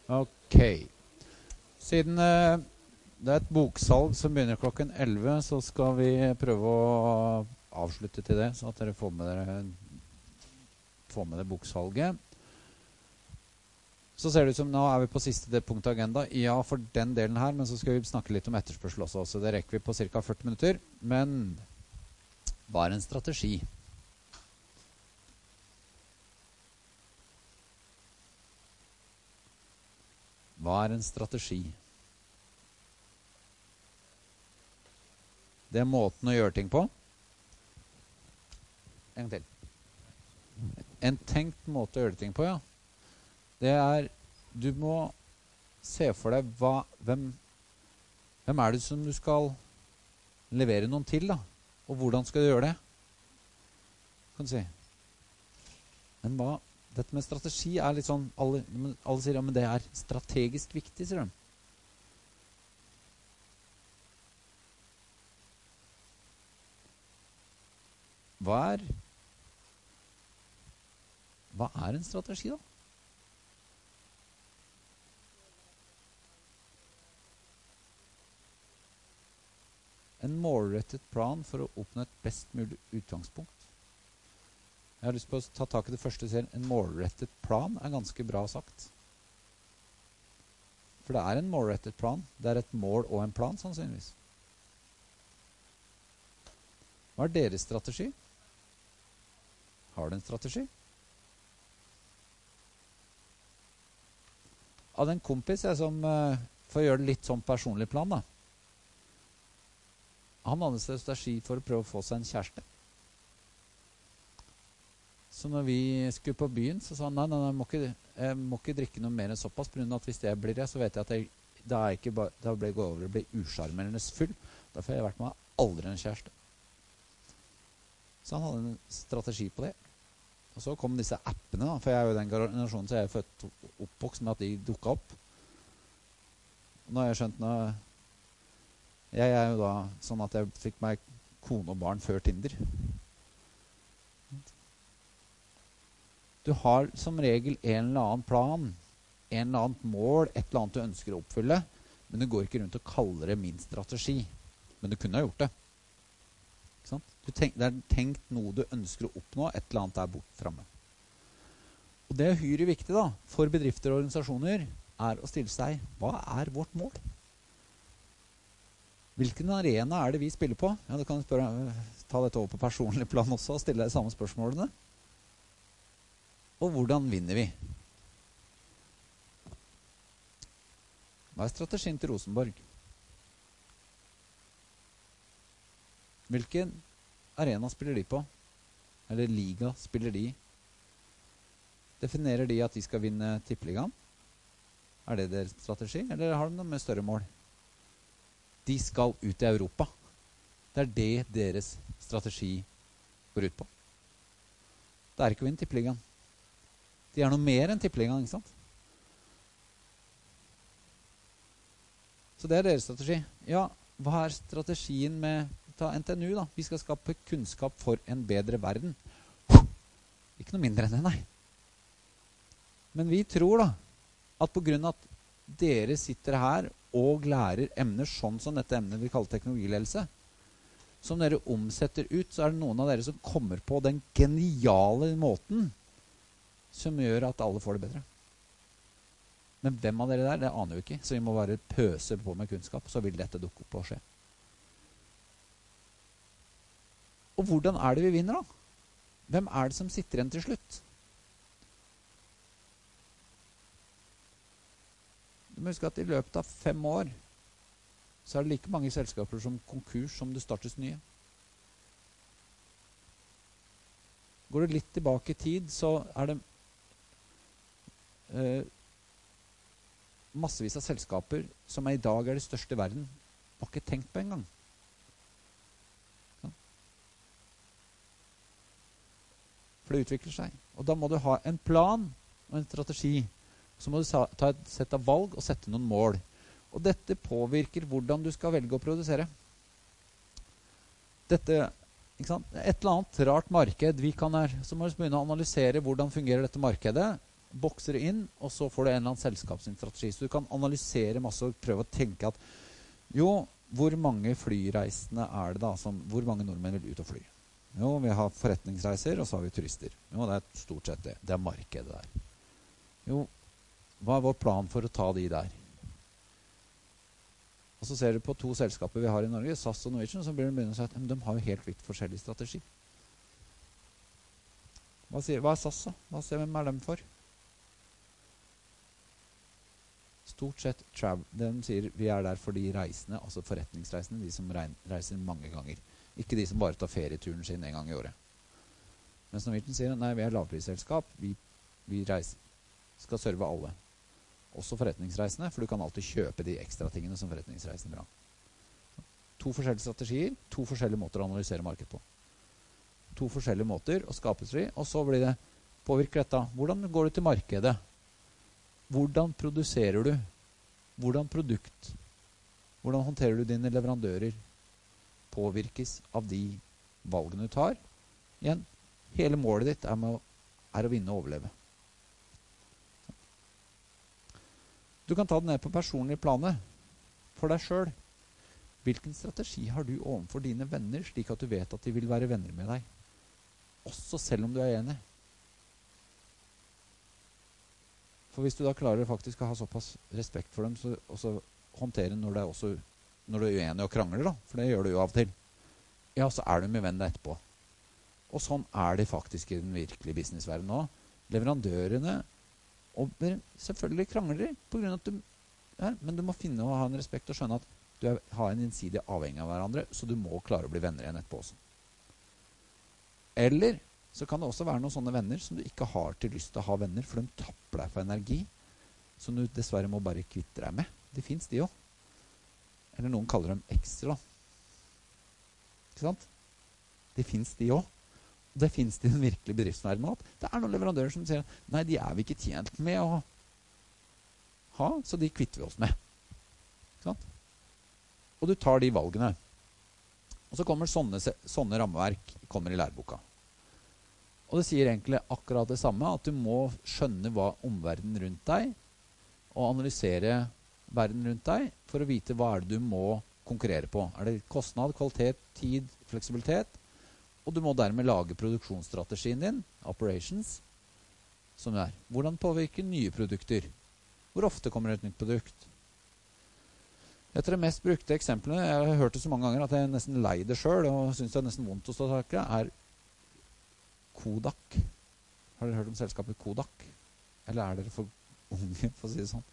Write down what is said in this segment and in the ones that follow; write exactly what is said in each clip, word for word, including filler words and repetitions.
Ok. Siden eh, det er et boksalg som begynner klokken elleve, så skal vi prøve å avslutte til det, så at dere får med dere får med det boksalget. Så ser det ut som nå er vi på siste det punkt agenda. Ja, for den delen her, men så skal vi snakke litt om etterspørsel også, så det rekker vi på cirka førti minutter. Men hva er en strategi? Hva er en strategi? Det er måten å gjøre ting på. En gang til. En tenkt måte å gjøre ting på, ja. Det er, du må se for deg hva, hvem, hvem er det som du skal levere noen til, da? Og hvordan skal du gjøre det? Kan du si. Men hva, dette med strategi er litt sånn, alle, alle sier, ja, men det er strategisk viktig, sier de. Hva er, hva er en strategi, da? En målrettet plan for å oppnå et best mulig utgangspunkt. Jeg har lyst på å ta tak i det første selv. En målrettet plan er ganske bra sagt. For det er en målrettet plan. Det er et mål og en plan, sannsynligvis. Hva er deres strategi? Har du en strategi? Av en kompis jeg som, for å gjøre det litt sånn personlig plan da, han hadde en strategi for å prøve å få seg en kjæreste. Så når vi skulle på byen, så sa han, nei, nei, nei, jeg må ikke, jeg må ikke drikke noe mer enn såpass, på grunn av at hvis det blir det, så vet jeg at jeg, da, er ikke ba, da blir jeg gå over og bli usjarmerende full. Derfor har jeg vært med aldri en kjæreste. Så han hadde en strategi på det. Og så kom disse appene, da, for jeg er jo den generasjonen, så jeg er født oppvokst med at de dukket opp. Nå har jeg skjønt noe. Jeg er jo da sånn at jeg fikk meg kone og barn før Tinder. Du har som regel en eller annen plan, en eller annen mål, et eller annet du ønsker å oppfylle, men du går ikke rundt og kaller det min strategi. Men du kunne ha gjort det. Ikke sant? Du tenk, det er tenkt noe du ønsker å oppnå, et eller annet er bort fremme. Og det er hyre viktig da, for bedrifter og organisasjoner, er å stille seg, hva er vårt mål? Hvilken arena er det vi spiller på? Ja, du kan spørre, ta dette over på personlig plan også, og stille deg samme spørsmålene. Og hvordan vinner vi? Hva er strategien til Rosenborg? Hvilken arena spiller de på? Eller liga spiller de? Definerer de at de skal vinne tippeligaen? Er det deres strategi? Eller har de noe med større mål? De skal ut i Europa. Det er det deres strategi går ut på. Det er ikke å vinne tippeligaen. De er noe mer enn tippeligaen, ikke sant? Så det er deres strategi. Ja, hva er strategien med ta N T N U da? Vi skal skape kunnskap for en bedre verden. Ikke noe mindre enn det, nei. Men vi tror da, at på grunn av at dere sitter her og lærer emner sånn som dette emnet vi kaller teknologiledelse, som dere omsetter ut, så er det noen av dere som kommer på den geniale måten som gjør at alle får det bedre. Men hvem av dere der, det aner vi ikke, så vi må bare pøse på med kunnskap, så vil dette dukke opp og skje. Og hvordan er det vi vinner da? Hvem er det som sitter igjen til slutt? Du må huske at i løpet av fem år så er det like mange selskaper som konkurs som det startes nye. Går det litt tilbake i tid, så er det eh, massevis av selskaper som i dag er de største i verden, har ikke tenkt på en gang. Sånn. For det utvikler seg. Og da må du ha en plan og en strategi. Så må du ta et sett av valg og sette noen mål. Og dette påvirker hvordan du skal velge å produsere. Dette, ikke sant? Et eller annet rart marked vi kan her, så må vi begynne å analysere hvordan fungerer dette markedet. bokser det inn, og så får du en eller annen selskapsstrategi. Så du kan analysere masse og prøve å tenke at jo, hvor mange flyreisende er det da? Som, hvor mange nordmenn vil ut og fly? Jo, vi har forretningsreiser, og så har vi turister. Jo, det er stort sett det. Det er markedet der. Jo, hva er vår plan for å ta de der? Og så ser du på to selskaper vi har i Norge, SAS og Norwegian, så blir det begynner å si at de har jo helt vidt forskjellig strategi. Hva, sier, hva er SAS da? Hva ser, hvem er dem for? Stort sett travel. De sier vi er der for de reisende, altså forretningsreisende, de som reiser mange ganger. Ikke de som bare tar ferieturen sin en gang i året. Mens Norwegian sier nei, vi er lavprisselskap, vi, vi reiser, skal serve alle. Også forretningsreisende, for du kan alltid kjøpe de ekstra tingene som forretningsreisende vil ha. To forskjellige strategier, to forskjellige måter å analysere markedet på. To forskjellige måter å skape strategi, og så blir det påvirker dette. Hvordan går du til markedet? Hvordan produserer du? Hvordan produkt? Hvordan håndterer du dine leverandører? Påvirkes av de valgene du tar. Igjen, hele målet ditt er, med å, er å vinne og overleve. Du kan ta det ned på personlige planet for deg selv. Hvilken strategi har du overfor dine venner, slik at du vet at de vil være venner med deg? Også selv om du er enig. For hvis du da klarer faktisk å ha såpass respekt for dem, så også håndtere når, det er også, når du er uenig og krangler, da, for det gjør du jo av og til, ja, så er du med venn deg etterpå. Og sånn er det faktisk i den virkelige businessverdenen nå. Leverandørene, og selvfølgelig krangler de på grunn av at du, ja, men du må finne og ha en respekt og skjønne at du er, har en innsidig avhengig av hverandre, så du må klare å bli venner igjen etterpå også. Eller så kan det også være noen sånne venner som du ikke har til lyst til å ha venner, for de tapper deg for energi, som du dessverre må bare kvitte deg med. Det finnes de jo. Eller noen kaller dem ekstra. Ikke sant? Det finnes de jo. Det finnes det i den virkelige bedriftsverdenen at det er noen leverandører som sier nei, de er vi ikke tjent med å ha, så de kvitter vi oss med. Ikke sant? Og du tar de valgene. Og så kommer sånne, sånne rammeverk kommer i læreboka. Og det sier egentlig akkurat det samme, at du må skjønne hva omverdenen rundt deg, og analysere verden rundt deg, for å vite hva er det du må konkurrere på. Er det kostnad, kvalitet, tid, fleksibilitet? Og du må dermed lage produksjonsstrategien din, operations, som det er. Hvordan påvirker nye produkter? Hvor ofte kommer et nytt produkt? Et av de mest brukte eksemplene, jeg har hørt det så mange ganger at jeg nesten lei det selv, og synes det er nesten vondt å stå tak i, er Kodak. Har dere hørt om selskapet Kodak? Eller er dere for unge, for å si det sånn?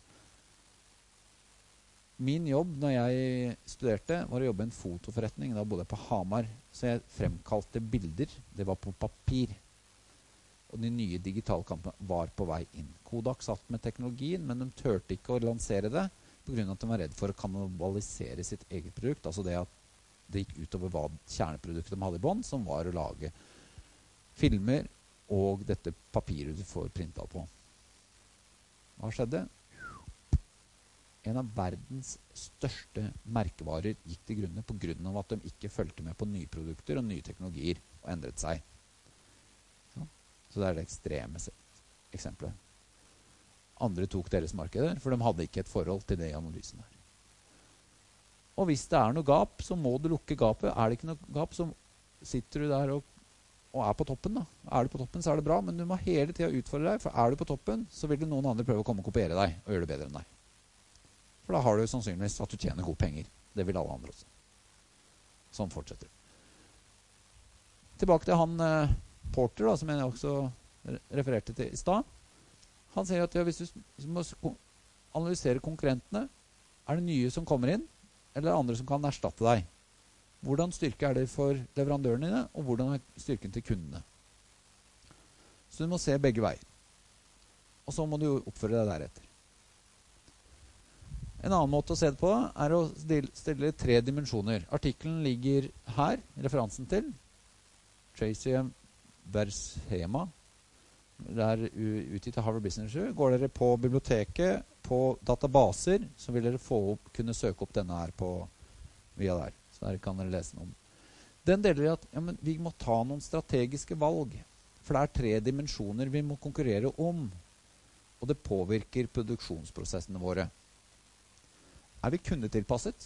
Min jobb når jeg studerte var å jobbe i en fotoforretning. Da bodde jeg på Hamar, så jeg fremkalte bilder. Det var på papir. Og de nye digitale kampene var på vei inn. Kodak satt med teknologien, men de tørte ikke å lansere det på grunn av at de var redd for å kannibalisere sitt eget produkt. Altså det at det gikk utover hva kjerneproduktet de hadde i bånd, som var å lage filmer og dette papiret du får printet på. Hva skjedde? En av verdens største merkevarer gikk til grunne på grunn av at de ikke følte med på nye produkter og nye teknologier og endret seg. Så, så det er det ekstreme eksempelet. Andre tok deres markeder, for de hadde ikke et forhold til det i analysen her. Og hvis det er noe gap, så må du lukke gapet. Er det ikke noe gap, så sitter du der og, og er på toppen. Da. Er du på toppen, så er det bra, men du må hele tiden utfordre deg, for er du på toppen, så vil det noen andre prøve å komme og kopiere deg og gjøre det bedre enn deg. For da har du sannsynligvis at du tjener gode penger. Det vil alle andre også. Sånn fortsetter. Tilbake til han eh, Porter, da, som jeg også refererte til i stad. Han sier at ja, hvis du må analysere konkurrentene, er det nye som kommer inn, eller andre som kan erstatte deg? Hvordan styrke er det for leverandørene dine, og hvordan er styrken til kundene? Så du må se begge veier. Og så må du oppføre deg deretter. En annen måte å se det på er å stille tre dimensjoner. Artikkelen ligger her, referansen til Tracy Bershema. Det er utgitt av Harvard Business Review. Går dere på biblioteket, på databaser, så vil dere få opp, kunne søke opp denne her på, via der. Så der kan dere lese noe om. Den deler i at ja, men vi må ta noen strategiske valg. For det er tre dimensjoner vi må konkurrere om. og det påvirker produksjonsprosessene våre. Er vi kundetilpasset?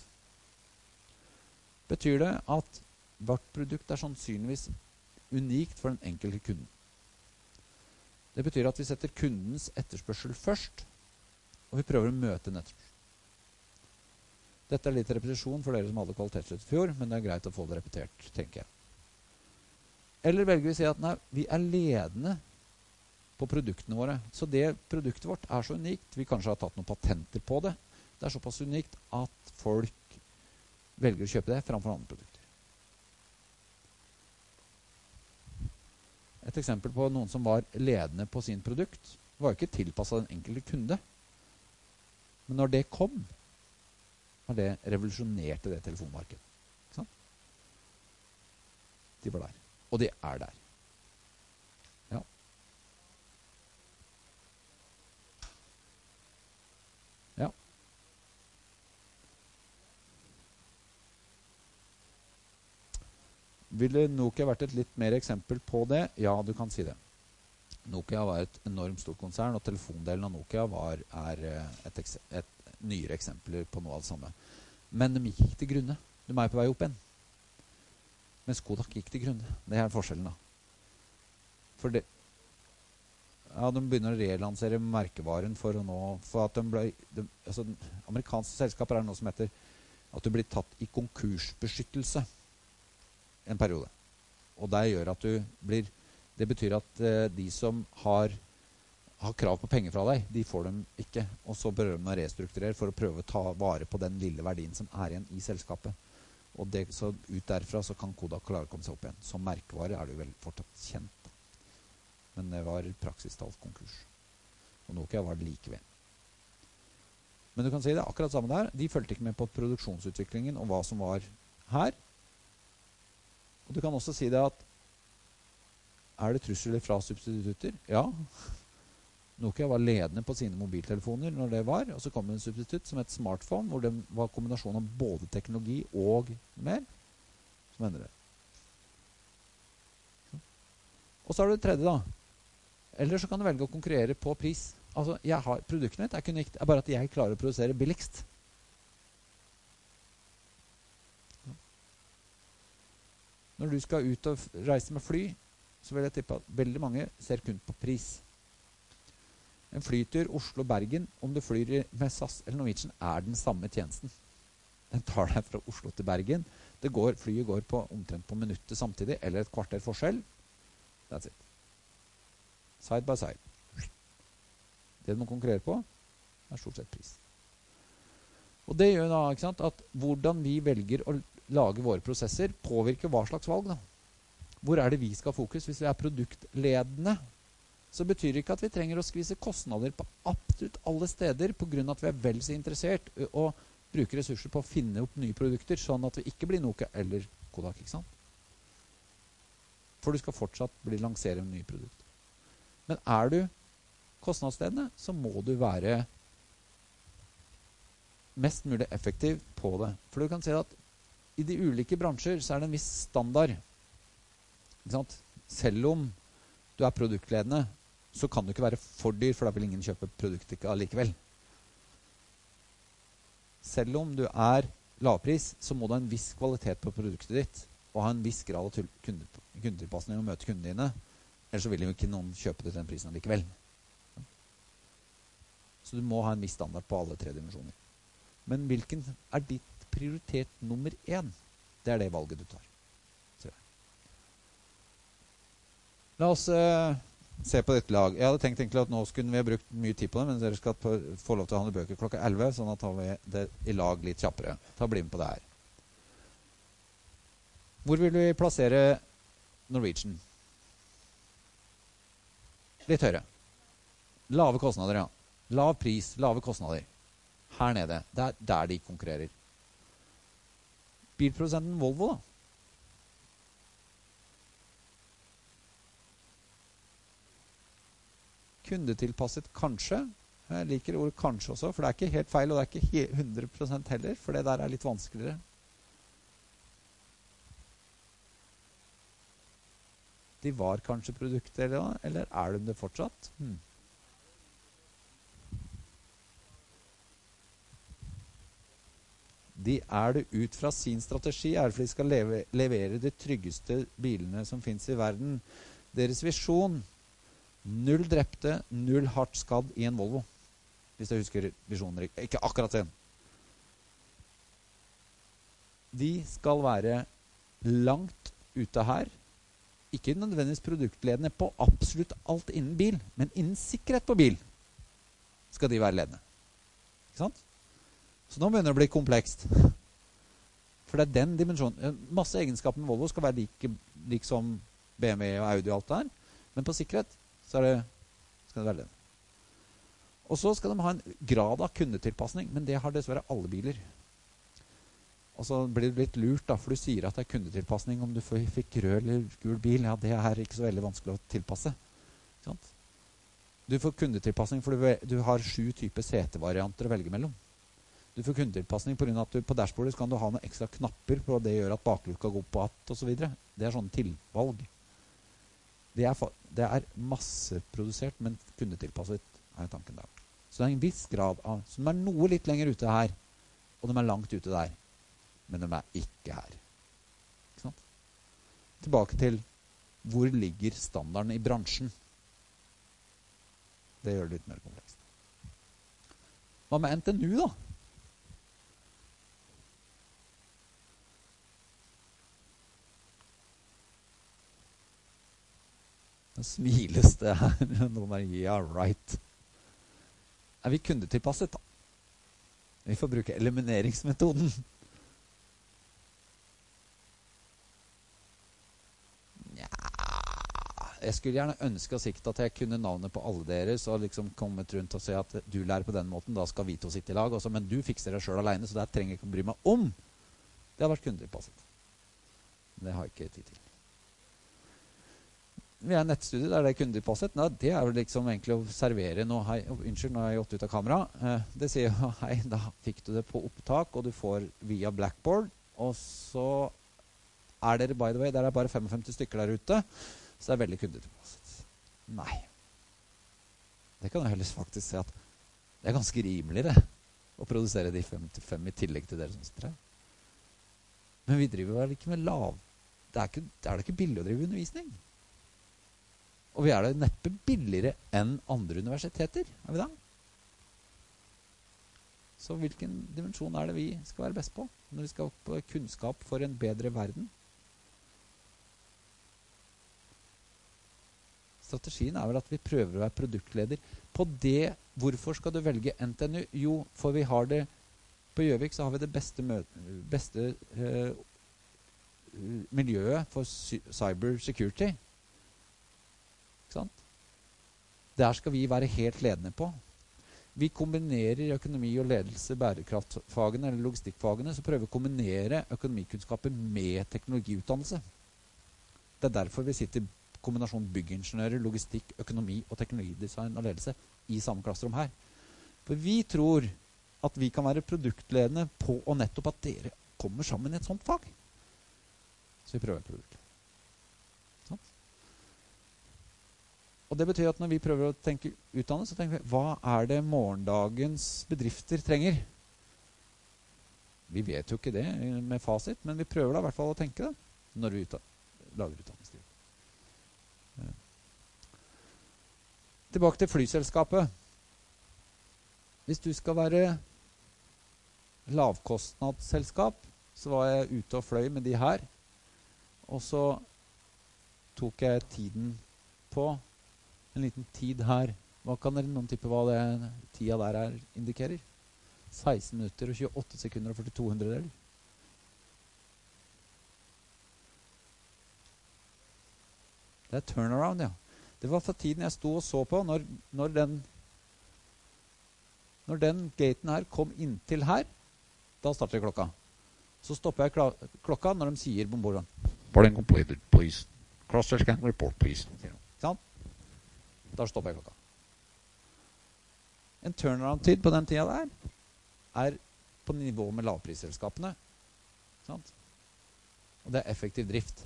Betyr det at vårt produkt er sannsynligvis unikt for den enkelte kunden. Det betyr at vi setter kundens etterspørsel først, og vi prøver å møte en etterspørsel. Dette er litt repetisjon for dere som hadde kvalitetsløft i fjor, men det er greit å få det repetert, tenker jeg. Eller velger vi å si at nei, vi er ledende på produktene våre. Så det produktet vårt er så unikt, vi kanskje har tatt noen patenter på det, det er såpass unikt at folk velger å kjøpe det framfor andre produkter. Et eksempel på noen som var ledende på sin produkt, var jo ikke tilpasset den enkelte kunde. Men når det kom, var det revolusjonerte det telefonmarkedet. Ikke sant? De var der. Og de er der. Ja. Ja. Ville Nokia vært et litt mer eksempel på det? Ja, du kan si det. Nokia var et enormt stort konsern, og telefondelen av Nokia var, er et, et nyere eksempler på noe av det samme. Men de gikk ikke til grunne. De er på vei opp igjen. Mens Kodak gikk til grunne. Det er forskjellen da. For det, ja, de begynner å relansere merkevaren for å nå, for at de ble, de, altså, amerikanske selskaper er noe som heter at du blir tatt i konkursbeskyttelse en periode. Og det gjør at du blir, det betyr at eh, de som har, har krav på penger fra deg, de får dem ikke. Og så prøver de å restrukturere for å prøve å ta vare på den lille verdien som er igjen i selskapet. Og det, så ut derfra så kan Kodak klare å komme seg opp igjen. Som merkevare er det jo vel fortsatt kjent. Men det var praksis talt konkurs. Og Nokia var det like ved. Men du kan si det akkurat samme der. De følte ikke med på produksjonsutviklingen og hva som var her. Og du kan også si det at er det trusler fra substitutter? Ja. Nokia var ledende på sine mobiltelefoner når det var, og så kom det en substitutt som het smartphone, hvor det var kombinasjon av både teknologi og mer, som endrer det. Og så har du det tredje da. Eller så kan du velge å konkurrere på pris. Altså, jeg har, produktet mitt er ikke unikt, det er bare at jeg klarer å produsere billigst. Når du skal ut og reise med fly, så vil jeg tippe at veldig mange ser kun på pris. En flytur Oslo-Bergen, om du flyr med SAS eller Norwegian, er den samme tjenesten. Den tar deg fra Oslo til Bergen. Det går, flyet går på omtrent på minuttet samtidig, eller et kvarter forskjell. That's it. Side by side. Det du må konkurrere på, er stort sett pris. Og det gjør da, ikke sant, at hvordan vi velger å lage våre prosesser påvirker hva slags valg da. Hvor er det vi skal ha fokus? Hvis vi er produktledende, så betyr det ikke at vi trenger å skvise kostnader på absolutt alle steder på grunn av at vi er vel så interessert og bruker ressurser på å finne opp nye produkter, sånn at vi ikke blir Nokia eller Kodak, ikke sant? For du skal fortsatt bli lansere en ny produkt. Men er du kostnadsledende, så må du være mest mulig effektiv på det. For du kan se at i de ulike bransjer så er det en viss standard. Ikke sant? Selv om du er produktledende, så kan du ikke være for dyr, for da vil ingen kjøpe produktet allikevel. Selv om du er lavpris, så må du ha en viss kvalitet på produktet ditt, og ha en viss grad av kundetilpasning og møte kundene dine. Ellers så vil jo ikke noen kjøpe det til den prisen allikevel. Så du må ha en viss standard på alle tre dimensjoner. Men hvilken er ditt prioritet nummer én? Det er det valget du tar. La oss uh, se på dette lag. Jeg hadde tenkt egentlig at nå skulle vi ha brukt mye tid på det, men dere skal få lov til å handle bøker klokka elleve, sånn at tar vi det i lag litt kjappere. Ta bli med på det her. Hvor vil vi plassere Norwegian? Litt høyere. Lave kostnader, ja. Lav pris, lave kostnader. Her nede. Det er der de konkurrerer. Bilprodusenten Volvo da. Kundetilpasset kanskje. Jeg liker ordet kanskje også, for det er ikke helt feil, og det er ikke hundre prosent heller, for det der er litt vanskeligere. De var kanskje produkter, eller er de det fortsatt? Hmm. De er det ut fra sin strategi, er det for de skal leve, levere de tryggeste bilene som finnes i verden. Deres visjon, null drepte, null hardt skadd i en Volvo. Hvis jeg husker visjonen, ikke akkurat den. De skal være langt ute her, ikke nødvendigvis produktledende på absolutt alt innen bil, men innen sikkerhet på bil skal de være ledende. Ikke sant? Så nå begynner det å bli komplekst. For det er den dimensjonen. Masse egenskaper med Volvo skal være like, like som B M W og Audi og alt det her, men på sikkerhet så er det, skal det være ledende. Og så skal de ha en grad av kundetilpassning, men det har dessverre alle biler. Og så blir det litt lurt da, for du sier at det er kundetilpassning om du fikk rød eller gul bil. Ja, det er ikke så veldig vanskelig å tilpasse. Ikke sant? Du får kundetilpassning for du, du har sju typer setevarianter å velge mellom. Du får kundetilpassning på grunn av at du på dashbordet kan du ha noen ekstra knapper for det gjør at bakluka går på att og så videre. Det er sånne tilvalg. Det er, det er masseprodusert, men kundetilpasset er tanken der. Så det er en viss grad av, så de er noe litt lenger ute her, og de er langt ute der. Men de er ikke her. Ikke sant? Tilbake til hvor ligger standarden i bransjen. Det gjør det litt mer komplekst. Hva med N T N U da? Det smiles det her. Noen er, yeah, right. Er vi kundetilpasset da? Vi får bruke elimineringsmetoden. Jeg skulle gjerne ønske og sikte at jeg kunne navnet på alle deres og liksom kommet rundt og si at du lærer på den måten, da skal vi to sitte i lag også, men du fikser det selv alene, så det trenger jeg ikke å bry meg om. Det har vært kundetilpasset. Det har jeg ikke tid til. Vi er en nettstudie der det er kundetilpasset. Nei, det er jo liksom egentlig å servere noe. Hei, oh, unnskyld, nå har jeg gått ut av kamera. Eh, det sier jo, hei, da fikk du det på opptak, og du får via Blackboard, og så er dere, by the way, der er bare femtifem stykker der ute, så det er veldig kundetilpasset. Nei. Det kan jeg heller faktisk si at det er ganske rimelig det, å produsere de femtifem i tillegg til dere som sitter her. Men vi driver vel ikke med lav. Det er, ikke, det er det ikke billig å drive undervisning. Og vi er det neppe billigere enn andre universiteter. Er vi da? Så hvilken dimensjon er det vi skal være best på når vi skal på kunnskap for en bedre verden? Strategien er vel at vi prøver å være produktleder på det. Hvorfor skal du velge N T N U? Jo, for vi har det på Gjøvik, så har vi det beste, beste uh, miljøet for cyber security. Ikke sant? Der skal vi være helt ledende på. Vi kombinerer økonomi og ledelse, bærekraftfagene eller logistikkfagene, så prøver vi å kombinere økonomikunnskaper med teknologiutdannelse. Det er derfor vi sitter kombinasjon byggingeniører, logistikk, økonomi og teknologidesign og ledelse i samme klasserom her. For vi tror at vi kan være produktledende på og nettopp at dere kommer sammen i et sånt fag. Så vi prøver en produkt. Sånn. Og det betyr at når vi prøver å tenke utdannet, så tenker vi, hva er det morgendagens bedrifter trenger? Vi vet jo ikke det med fasit, men vi prøver da i hvert fall å tenke det når vi lager utdanningsliv. Tilbake til flyselskapet. Hvis du skal være lavkostnadsselskap, så var jeg ute og fløy med de her, og så tok jeg tiden på en liten tid her. Hva kan dere noen tippe hva det tida der er indikerer? seksten minutter og tjueåtte sekunder og førtito hundredeler. Det er turnaround, ja. Det var fra tiden jeg sto og så på, når, når, den, når den gaten her kom inntil her, da starter klokka. Så stopper jeg klokka når de sier på bordet. Boarding completed, please. Cross-check scan report, please. Sånn? Da stopper jeg klokka. En turnaround-tid på den tida der er på nivå med lavprisselskapene. Sant? Og det er effektiv drift.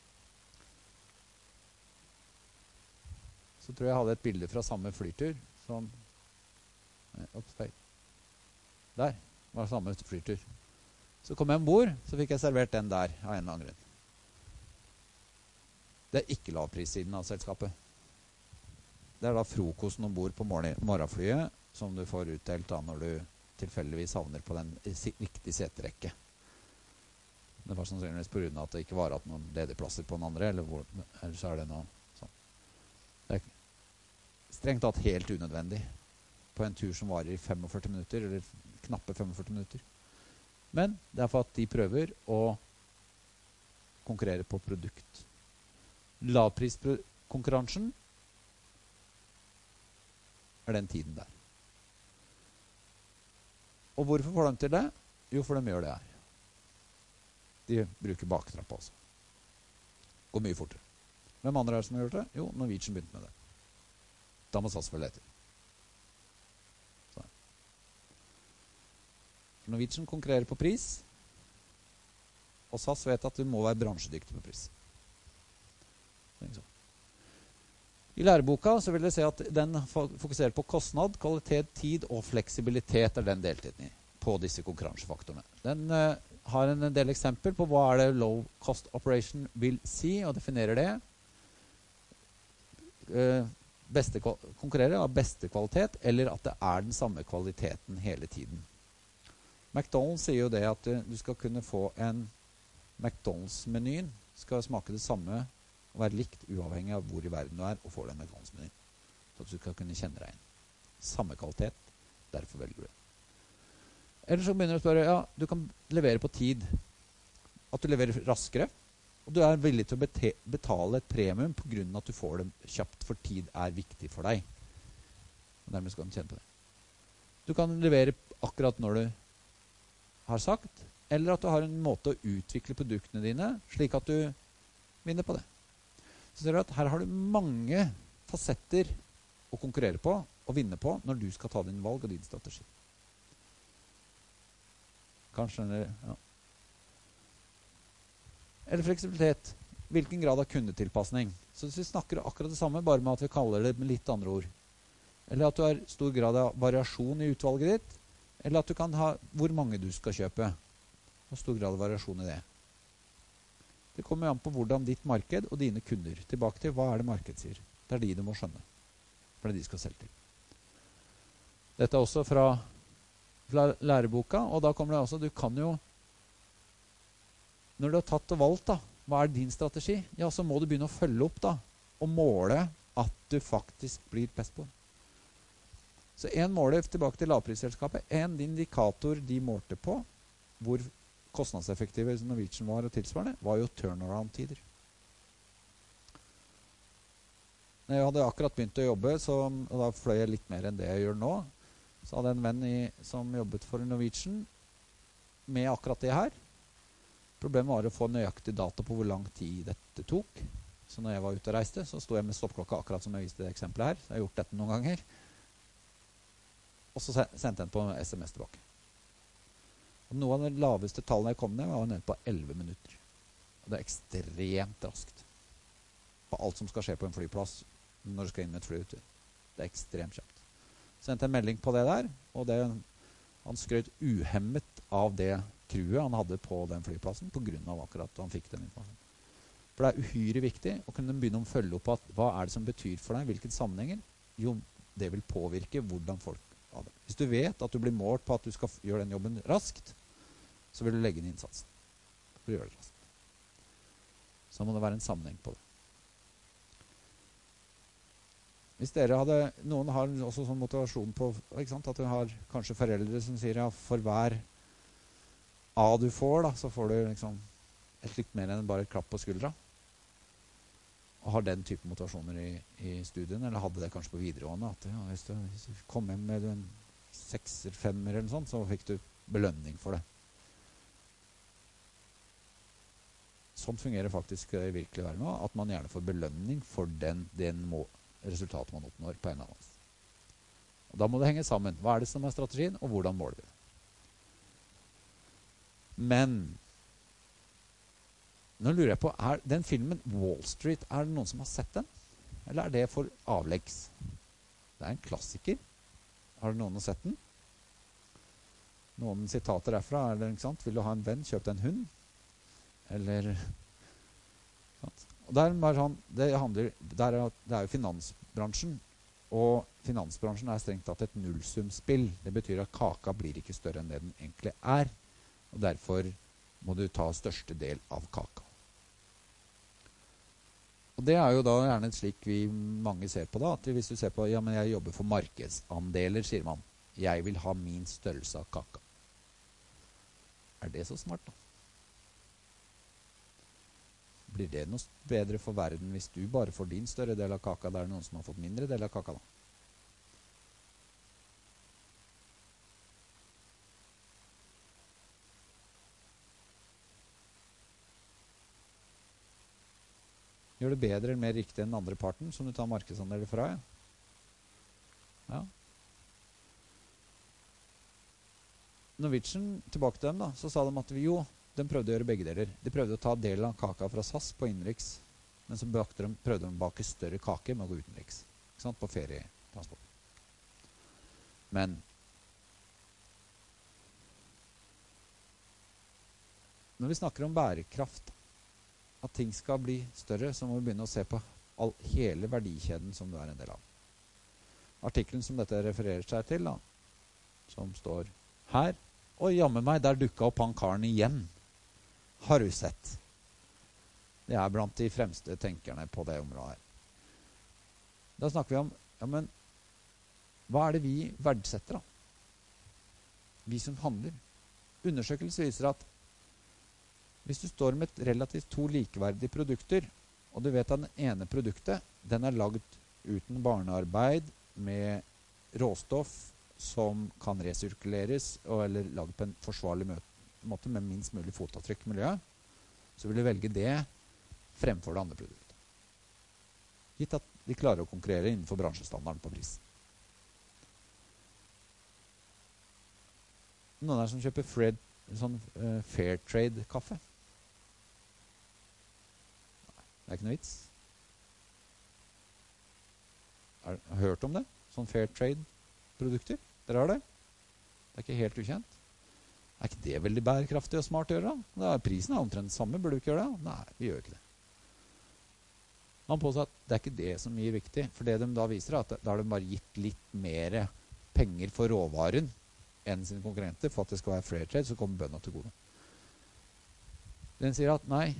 Så tror jeg jeg hadde et bilde fra samme flytur som nei, ops, feil. Der var samme flytur. Så kom jeg ombord, så fikk jeg servert den der av en eller annen grunn. Det er ikke lavprissiden av selskapet. Det er da frokosten ombord på morgen, morgenflyet som du får utdelt da når du tilfeldigvis havner på den riktige seterekke. Det var sannsynligvis på grunn av at det ikke var hatt noen ledige plasser på den andre, eller, hvor, eller så er det noe sånn. Det er strengt tatt helt unødvendig på en tur som varer i førtifem minutter, eller knappe førtifem minutter. Men det er for at de prøver å konkurrere på produkt. Lavpriskonkurransen er den tiden der. Og hvorfor får de til det? Jo, for de gjør det her. De bruker baktrappa også. Går mye fortere. Hvem andre er det som har gjort det? Jo, Norwegian begynte med det. Da må SAS følge etter. Så. Norwegian konkurrerer på pris, og SAS vet at du må være bransjedyktig på pris. I læreboka så vil jeg se at den fokuserer på kostnad, kvalitet, tid og fleksibilitet er den deltiden i, på disse konkurransefaktorene. Den uh, har en del eksempel på hva er det low cost operation vil si, og definerer det. Uh, beste konkurrerer av beste kvalitet, eller at det er den samme kvaliteten hele tiden. McDonald's sier jo det at uh, du skal kunne få en McDonald's-menyen, skal smake det samme og være likt uavhengig av hvor i verden du er og får den McDonald's-menyen. Så at du skal kunne kjenne deg inn. Samme kvalitet, derfor velger du det. Eller så begynner du å spørre, ja, du kan levere på tid. At du leverer raskere, og du er villig til å betale et premium på grunn av at du får det kjapt, for tid er viktig for deg. Og dermed skal du kjenne på det. Du kan levere akkurat når du har sagt, eller at du har en måte å utvikle produktene dine, slik at du vinner på det. Så ser du at her har du mange fasetter å konkurrere på og vinne på når du skal ta din valg og din strategi. Kanskje, ja. Eller fleksibilitet. Hvilken grad av kundetilpassning. Så hvis vi snakker akkurat det samme, bare med at vi kaller det med litt andre ord. Eller at du har stor grad av variasjon i utvalget ditt, eller at du kan ha hvor mange du skal kjøpe. Og stor grad av variasjon i det. Det kommer an på hvordan ditt marked og dine kunder tilbake til hva er det markedet sier. Det er de du må skjønne. For det er de skal selge til. Dette er også fra, fra læreboka, og da kommer det også, du kan jo, når du har tatt og valgt da, hva er din strategi? Ja, så må du begynne å følge opp da, og måle at du faktisk blir best på. Så en måler tilbake til lavprisselskapet, en indikator de målte på, hvor kostnadseffektive Norwegian var og tilsvarende, var jo turnaround-tider. Når jeg hadde akkurat begynt å jobbe, så, og da fløy jeg litt mer enn det jeg gjør nå, så hadde jeg en venn i, som jobbet for Norwegian med akkurat det her. Problemet var å få nøyaktig data på hvor lang tid dette tok. Så når jeg var ute og reiste, så stod jeg med stoppklokka akkurat som jeg viste det eksempelet her. Så jeg har gjort dette noen ganger. Og så sendte jeg den på S M S tilbake. Og noe av de laveste tallene jeg kom ned, var nede på elleve minutter. Og det er ekstremt raskt. På alt som skal skje på en flyplass når du skal inn med et fly ute. Det er ekstremt kjapt. Så sendte jeg en melding på det der, og det, han skrøt uhemmet av det crewet han hadde på den flyplassen, på grunn av akkurat at han fikk den informasjonen. For det er uhyre viktig å kunne begynne å følge opp at hva er det som betyr for deg, hvilke sammenhenger? Jo, det vil påvirke hvordan folk har det. Hvis du vet at du blir målt på at du skal gjøre den jobben raskt, så vil du legge inn innsatsen for å gjøre det raskt. Så må det være en sammenheng på det. Hvis dere hadde, noen har også sånn motivasjon på, ikke sant, at du har kanskje foreldre som sier, ja, for hver A du får, da, så får du liksom et litt mer enn bare et klapp på skuldra. Og har den type motivasjoner i, i studien, eller hadde det kanskje på videregående, at ja, hvis, du, hvis du kom hjem med en sekser, femmer eller noe sånt, så fikk du belønning for det. Sånn fungerer faktisk i virkelig verden nå, at man gjerne får belønning for den, den må, resultatet man oppnår på en eller annen. Og da må det henge sammen. Hva er det som er strategien, og hvordan måler vi det? Men nå lurer jeg på, er den filmen Wall Street, er det noen som har sett den? Eller er det for avleggs? Det er en klassiker. Har det noen sett den? noen sitater derfra. Er det, ikke sant? Vil du ha en venn, kjøp deg en hund. Eller sant? Og det er bare sånn, det, handler, det, er, det er jo finansbransjen. Og finansbransjen er strengt tatt et nullsumspill. Det betyr at kaka blir ikke større enn det den egentlig er. Og derfor må du ta største del av kaka. Og det er jo da gjerne slik vi mange ser på da. At hvis du ser på, ja, men jeg jobber for markedsandeler, sier man. Jeg vil ha min størrelse av kaka. Er det så smart da? Blir det noe bedre for verden hvis du bare får din større del av kaka, der er det noen som har fått mindre del av kaka da? Gjør det bedre eller mer riktig enn den andre parten, som du tar markedsandeler fra, ja? Ja. Norwegian, tilbake til dem da, så sa de at vi jo, de prøvde å gjøre begge deler. De prøvde å ta del av kaka fra S A S på innenriks, men så de, prøvde de å bake større kake med å gå utenriks, ikke sant, på ferietransport. Men når vi snakker om bærekraft, at ting skal bli større, så må vi begynne å se på all, hele verdikjeden som du er en del av. Artikkelen som dette refererer seg til, da, som står her, og jammer meg, der dukket opp han karen igjen. Har du sett? Det er blant de fremste tenkerne på det området her. Da snakker vi om, ja, men hva er det vi verdsetter da? Vi som handler. Undersøkelser viser at hvis du står med et relativt to likeverdige produkter, og du vet at den ene produktet, den er laget uten barnearbeid, med råstoff som kan resirkuleres, eller laget på en forsvarlig måte med minst mulig fotavtrykk i miljøet, så vil du velge det fremfor det andre produktet. Gitt at de klarer å konkurrere innenfor bransjestandarden på pris. Noen er som kjøper Fred, sånn uh, fair trade kaffe. Nei, det er ikke noe vits. Har du hørt om det? Sånn fair trade produkter? Dere har det? Det er ikke helt ukjent. Er ikke det veldig bærekraftig og smart å gjøre da? da er prisen er omtrent samme, burde vi ikke gjøre det? Nei, vi gjør ikke det. Han påstår at det er ikke det som gir viktig, for det de da viser er at da har de bare gitt litt mer penger for råvaren enn sine konkurrenter, for at det skal være fair trade, så kommer bøndene til gode. Den sier at nei,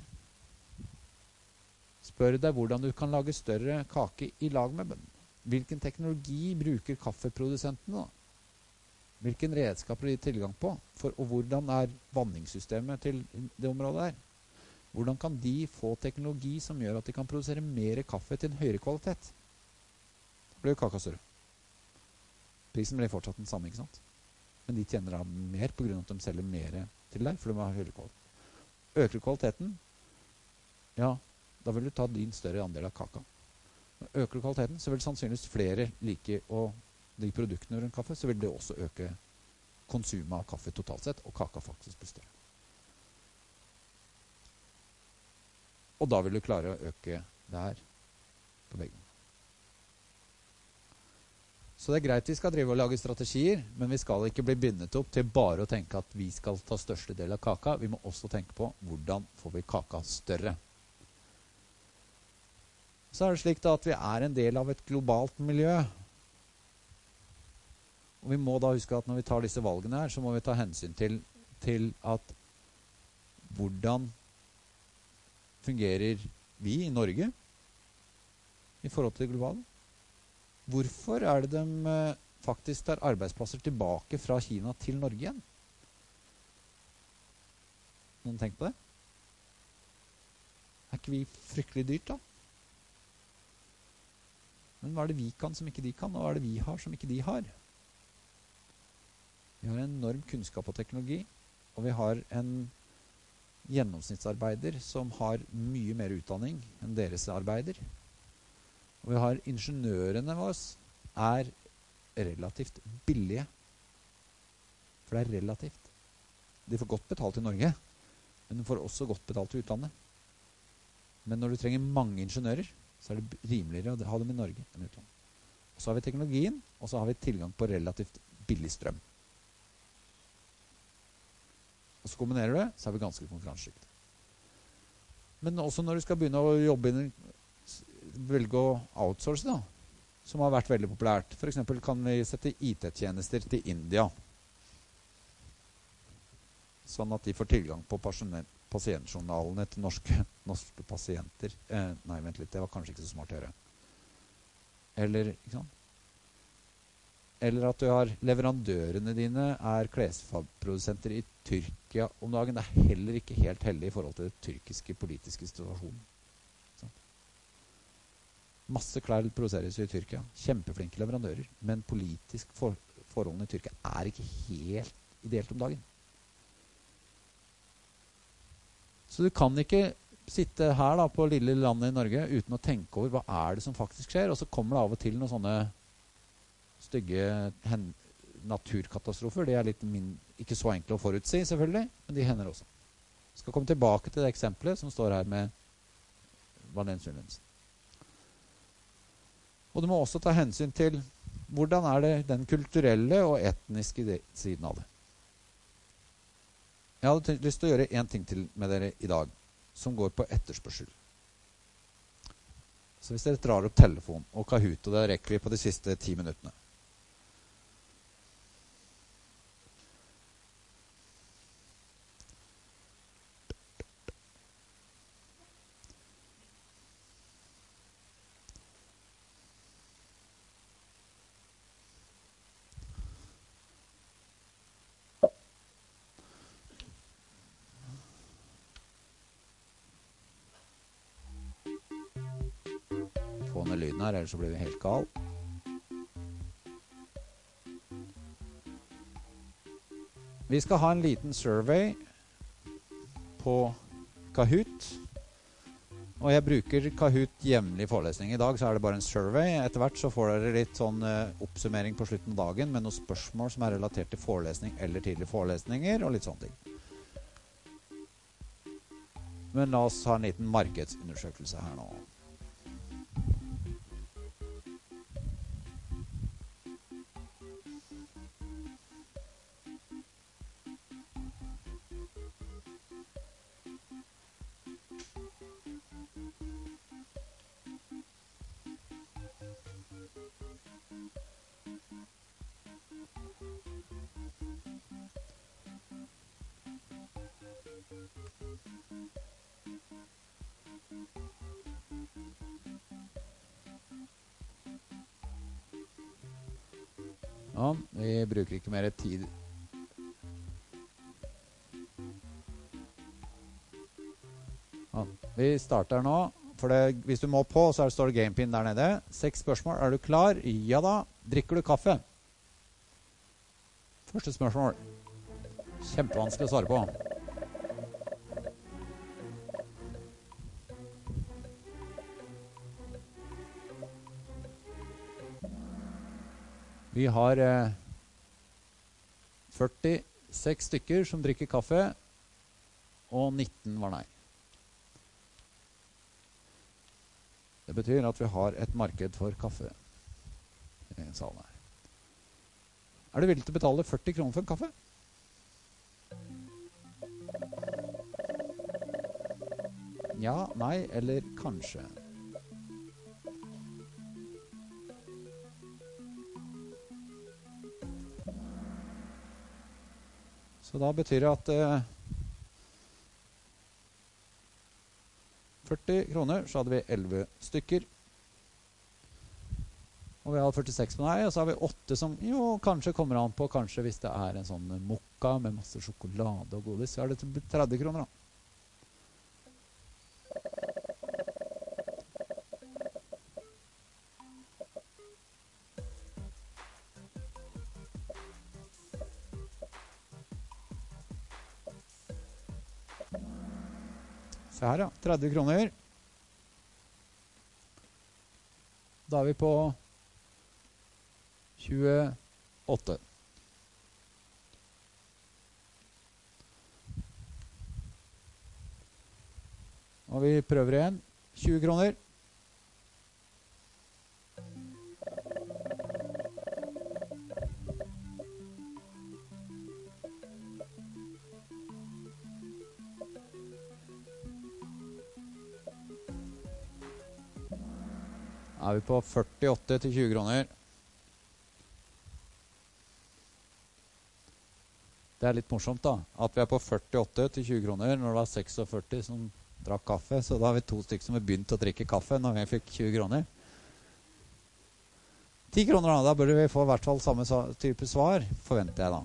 spør deg hvordan du kan lage større kake i lag med bøndene. Hvilken teknologi bruker kaffeprodusentene da? Hvilken redskaper har de tilgang på? For, og hvordan er vanningssystemet til det området her? Hvordan kan de få teknologi som gjør at de kan produsere mer kaffe til en høyere kvalitet? Da blir jo kaka større. Prisen blir fortsatt den samme, ikke sant? Men de tjener da mer på grunn av at de selger mer til deg, for de har høyere kvalitet. Øker du kvaliteten, ja, da vil du ta din større andel av kaka. Øker du kvaliteten, så vil sannsynligvis flere like og de produktene rundt kaffe, så vil det også øke konsumet av kaffe totalt sett, og kaka faktisk blir større. Og da vil du klare å øke det her på begge. Så det er greit vi skal drive og lage strategier, men vi skal ikke bli bindet opp til bare å tenke at vi skal ta største del av kaka. Vi må også tenke på hvordan får vi kaka større. Så er det slik da at vi er en del av et globalt miljø. Og vi må da huske at når vi tar disse valgene her, så må vi ta hensyn til, til at hvordan fungerer vi i Norge i forhold til det globale. Hvorfor er det de eh, faktisk tar arbeidsplasser tilbake fra Kina til Norge igjen? Noen tenker på det? Er ikke vi fryktelig dyrt da? Men hva er det vi kan som ikke de kan, og hva er det vi har som ikke de har? Vi har en enorm kunnskap og teknologi, og vi har en gjennomsnittsarbeider som har mye mer utdanning enn deres arbeider. Og vi har ingeniørene våre er relativt billige. For det er relativt. De får godt betalt i Norge, men de får også godt betalt i utlandet. Men når du trenger mange ingeniører, så er det rimeligere å ha dem i Norge enn i utlandet. Og så har vi teknologien, og så har vi tilgang på relativt billig strøm. Og så kombinerer du det, så er vi ganske konkurransedyktige. Men også når du skal begynne å jobbe inn, velge å outsource da, som har vært veldig populært. For eksempel kan vi sette I T-tjenester til India, sånn at de får tilgang på pasientjournalene til norske, norske pasienter. Eh, nei, vent litt, det var kanskje ikke så smart å gjøre. Eller, ikke sant? Eller at du har leverandørene dine er klesprodusenter i Tyrkia om dagen. Det er heller ikke helt heldig i forhold til den tyrkiske politiske situasjonen. Sånn. Masse klær produseres i Tyrkia. Kjempeflinke leverandører. Men politisk for forholdene i Tyrkia er ikke helt ideelt om dagen. Så du kan ikke sitte her da, på lille landet i Norge uten å tenke over hva er det som faktisk skjer. Og så kommer det av og til noen sånne stygge naturkatastrofer. De er litt min, ikke så enkle å forutsi, selvfølgelig, men de hender også. Jeg skal komme tilbake til det eksempelet som står her med Valens-Wilhelmsen. Og du må også ta hensyn til hvordan er det den kulturelle og etniske siden av det. Jeg hadde lyst til å gjøre en ting til med dere i dag, som går på etterspørsel. Så hvis dere drar opp telefon og Kahoot, og det rekker vi på de siste ti minuttene, få ned lyden her, ellers så blir vi helt gal. Vi skal ha en liten survey på Kahoot. Og jeg bruker Kahoot jevnlig forelesning. I dag så er det bare en survey. Etter hvert så får dere litt sånn uh, oppsummering på slutten av dagen med noen spørsmål som er relatert til forelesning eller tidlige forelesninger og litt sånne ting. Men la oss ha en liten markedsundersøkelse her nå. Ja, vi bruker ikke mer tid. Ja, vi starter nå. For det, hvis du må på, så står det gamepin der nede. Seks spørsmål. Er du klar? Ja da. Drikker du kaffe? Første spørsmål. Kjempevanskelig å svare på. Vi har eh, førtiseks stykker som drikker kaffe, og nitten var nei. Det betyr at vi har et marked for kaffe i salen her. Er du villig til å betale førti kroner for en kaffe? Ja, nei, eller kanskje. Så da betyr det at eh, førti kroner, så hadde vi elleve stykker. Og vi hadde førtiseks på nei, og så har vi åtte som jo kanskje kommer an på, kanskje hvis det er en sånn mokka med masse sjokolade og godis, så er det tretti kroner da. Se her, ja. tretti kroner. Da er vi på tjueåtte. Og vi prøver igjen. tjue kroner. er vi på førtiåtte til tjue kroner. Det er litt morsomt da, at vi er på førtiåtte til tjue kroner når det var seksogførti som drakk kaffe, så da har vi to stykker som har begynt å drikke kaffe når vi fikk tjue kroner. ti kroner da, da burde vi få i hvert fall samme type svar, forventer jeg da.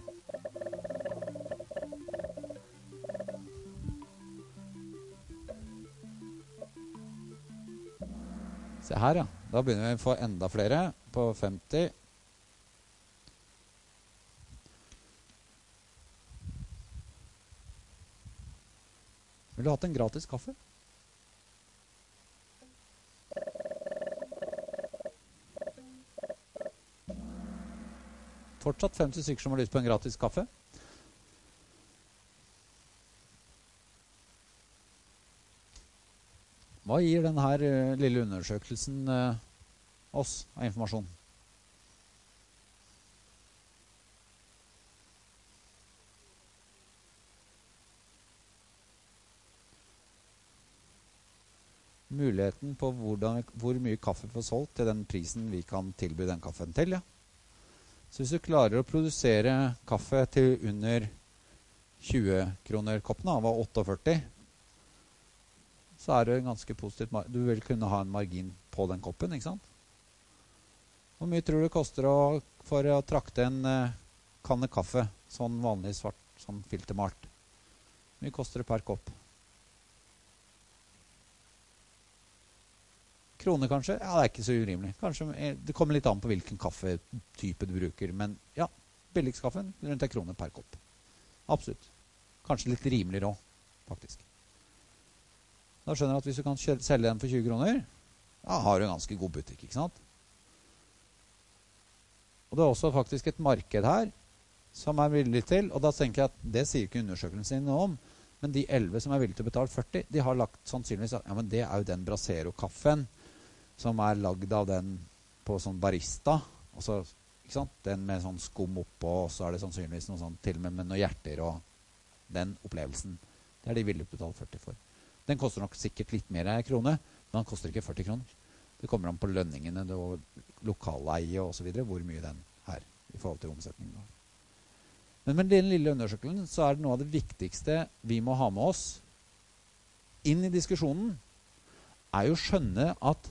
Se her, ja. Da begynner vi å få enda flere på femti. Vil du ha hatt en gratis kaffe? Fortsatt femti stykker som har lyst på en gratis kaffe. Hva gir denne her uh, lille undersøkelsen uh, oss av informasjon? Muligheten på hvordan, hvor mye kaffe får solgt til den prisen vi kan tilby den kaffen til, ja. Så hvis du klarer å produsere kaffe til under tjue kroner koppen, av førtiåtte, så er det ganske positivt. Du vil kunne ha en margin på den koppen, ikke sant? Hvor mye tror du det koster å, for å trakte en uh, kanne kaffe, sånn vanlig svart, sånn filtermalt? Hvor mye koster det per kopp? Kroner kanskje? Ja, det er ikke så urimelig. Kanskje, det kommer litt an på hvilken kaffetype du bruker, men ja, billigskaffen rundt en krone per kopp. Absolutt. Kanskje litt rimeligere også, faktisk. Da skjønner du at hvis du kan selge den for tjue kroner, ja, har du en ganske god butikk, ikke sant? Og det er også faktisk et marked her som er villig til, og da tenker jeg at det sier ikke undersøkelsen sin noe om, men de elleve som er villige til å betale førti, de har lagt sannsynligvis at ja, men det er jo den Brasero-kaffen som er lagd av den på sånn barista, og så, ikke sant? Den med sånn skum oppå, og så er det sannsynligvis noe sånn, til og med med noen hjerter og den opplevelsen. Det er de villige til å betale førti for. Den koster nok sikkert litt mer enn en krone, men den koster ikke førti kroner. Det kommer an på lønningene og lokaleie og så videre, hvor mye den er i forhold til omsetningen. Men med den lille undersøkelsen så er det noe av det viktigste vi må ha med oss inn i diskusjonen, er jo å skjønne at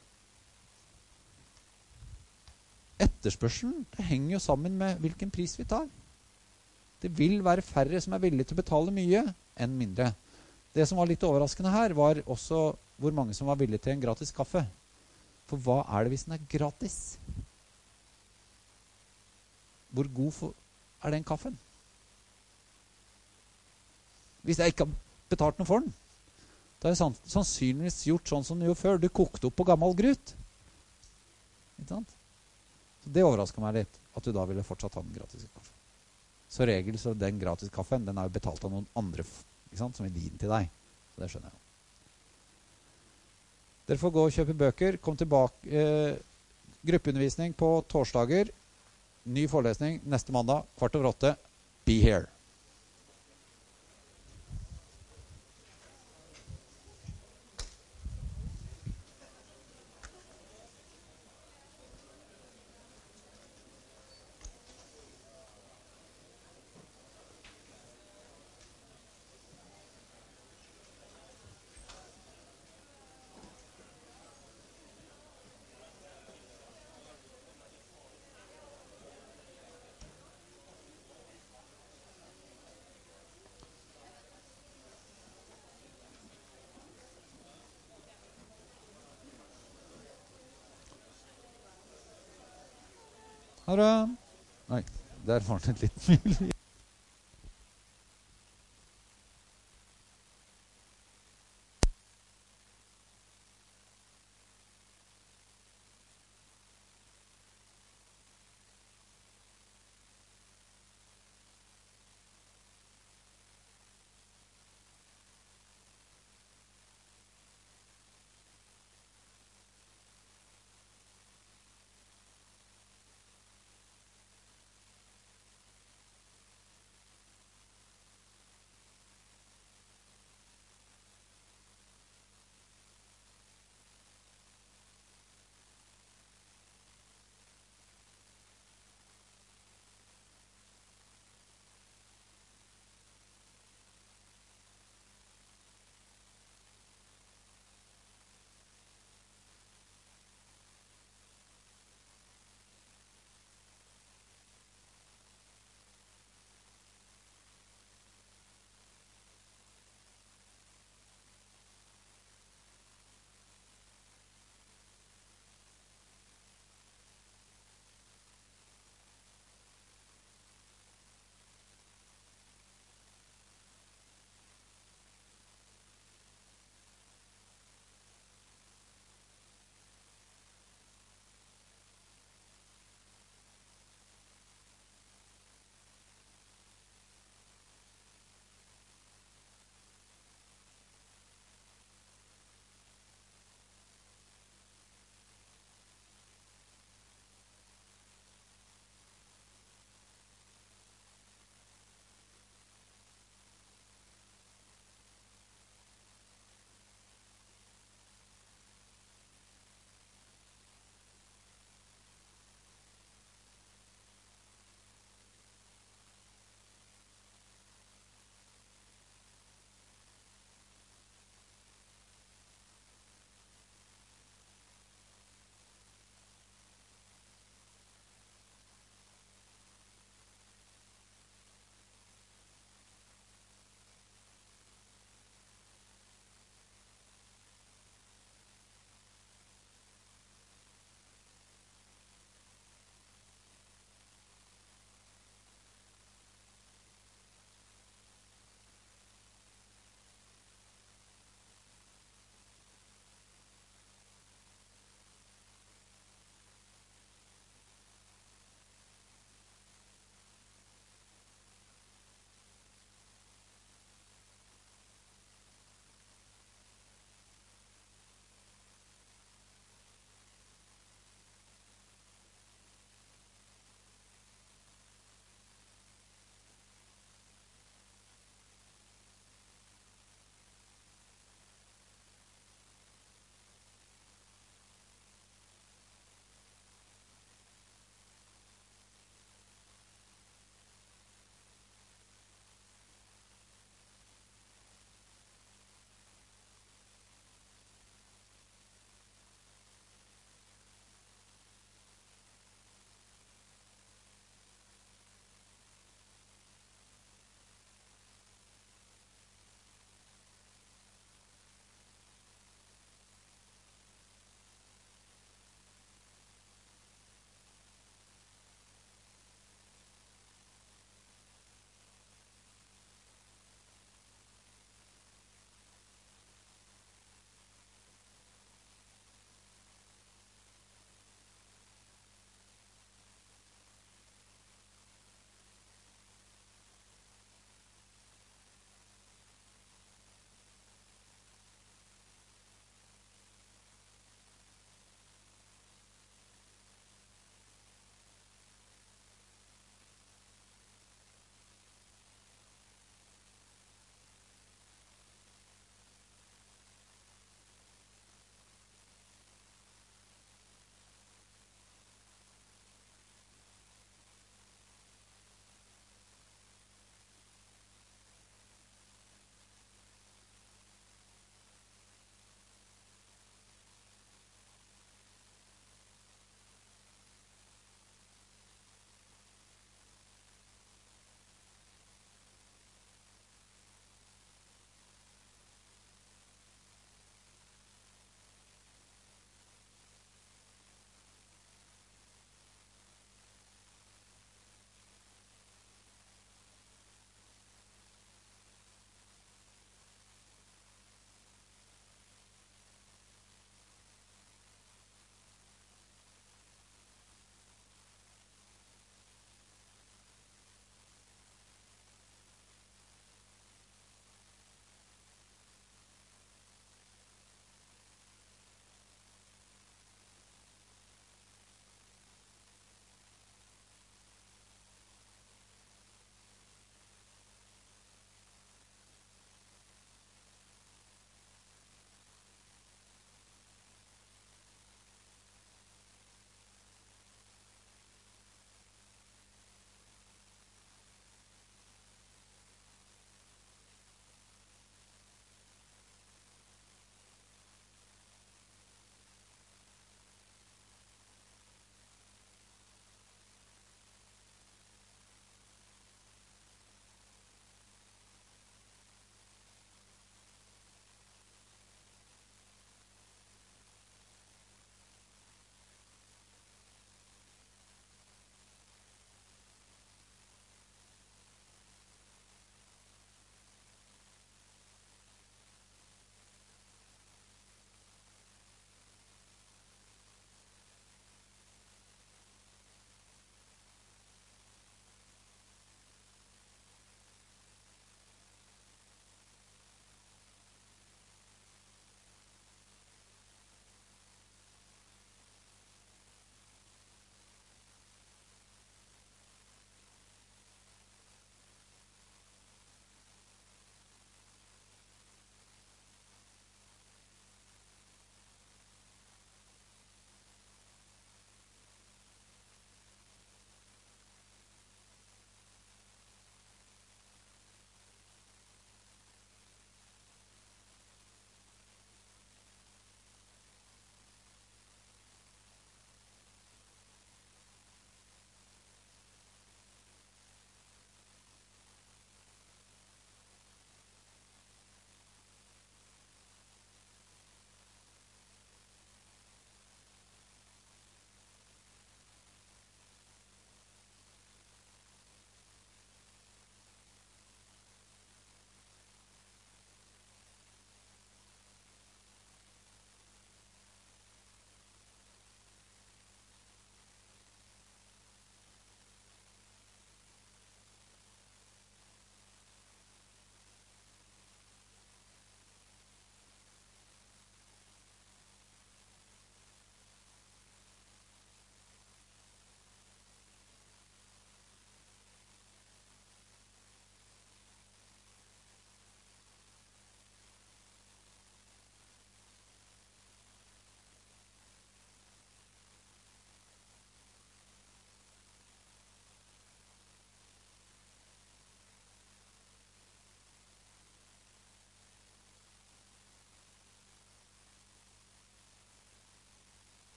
etterspørselen det henger jo sammen med hvilken pris vi tar. Det vil være færre som er villige til å betale mye enn mindre. Det som var litt overraskende her, var også hvor mange som var villige til en gratis kaffe. For hva er det hvis den er gratis? Hvor god for, er den kaffen? Hvis jeg ikke har betalt noe for den, da er det sannsynligvis gjort sånn som du gjorde før. Du kokte opp på gammel grut. Ikke sant? Så det overrasket meg litt, at du da ville fortsatt ha den gratis kaffe. Så regel så den gratis kaffen, den er jo betalt av noen andre, ikke sant, som vil gi den til deg. Så det skjønner jeg. Dere får gå og kjøpe bøker. Kom tilbake. Eh, gruppeundervisning på torsdager. Ny forelesning neste mandag, kvart over åtte. Be here. Ha det. Nei, der var det litt mye.